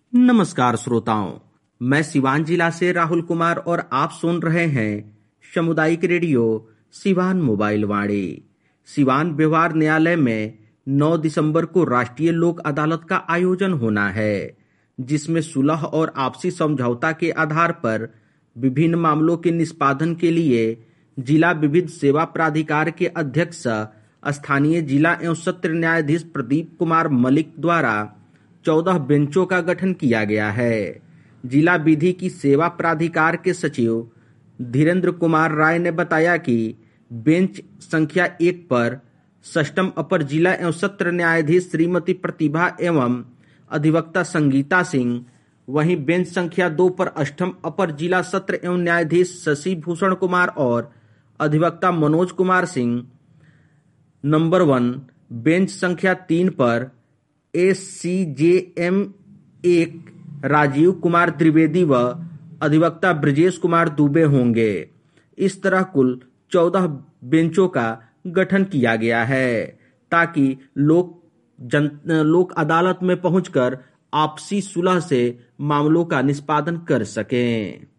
नमस्कार श्रोताओं, मैं सिवान जिला से राहुल कुमार और आप सुन रहे हैं सामुदायिक रेडियो सिवान मोबाइल वाणी। सिवान व्यवहार न्यायालय में 9 दिसंबर को राष्ट्रीय लोक अदालत का आयोजन होना है, जिसमें सुलह और आपसी समझौता के आधार पर विभिन्न मामलों के निष्पादन के लिए जिला विधिक सेवा प्राधिकार के अध्यक्ष स्थानीय जिला एवं सत्र न्यायाधीश प्रदीप कुमार मलिक द्वारा 14 बेंचों का गठन किया गया है। जिला विधि की सेवा प्राधिकार के सचिव धीरेन्द्र कुमार राय ने बताया कि बेंच संख्या 1 पर सष्टम अपर जिला एवं सत्र न्यायाधीश श्रीमती प्रतिभा एवं अधिवक्ता संगीता सिंह, वहीं बेंच संख्या 2 पर अष्टम अपर जिला सत्र एवं न्यायाधीश शशि भूषण कुमार और अधिवक्ता मनोज कुमार सिंह, नंबर 1 बेंच संख्या 3 पर SCJM 1 राजीव कुमार त्रिवेदी व अधिवक्ता ब्रजेश कुमार दुबे होंगे। इस तरह कुल 14 बेंचों का गठन किया गया है ताकि लोक अदालत में पहुंचकर आपसी सुलह से मामलों का निष्पादन कर सकें।